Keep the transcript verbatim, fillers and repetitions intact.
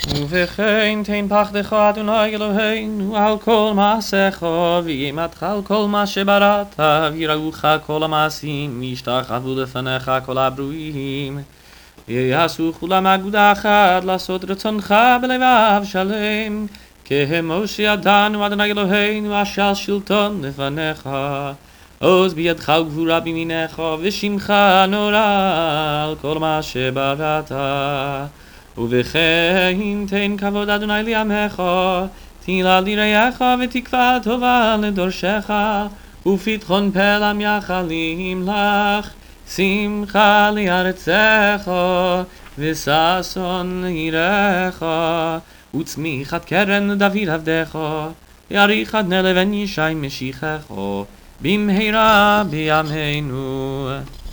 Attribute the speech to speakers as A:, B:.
A: ובכן תן פחדך אדוני אלוהינו על כל מעשיך ויאמתך על כל מה שבראת ויראוך כל המעשים וישתחוו לפניך כל הברואים ויעשו כולם אגודה אחת לעשות רצונך בלבב שלם כמו שידענו אדוני אלוהינו אשר שלטון לפניך עוז בידך וגבורה בימינך ושמך נורא על כל מה שבראת ובכן תן כבוד אדוני לימיך תהילה ליראיך ותקווה טובה לדורשך ופתחון פה למייחלים לך שמחה לארצך וששון לעירך וצמיחת קרן לדוד עבדך יאריך עד לבן ישי משיחך במהרה בימינו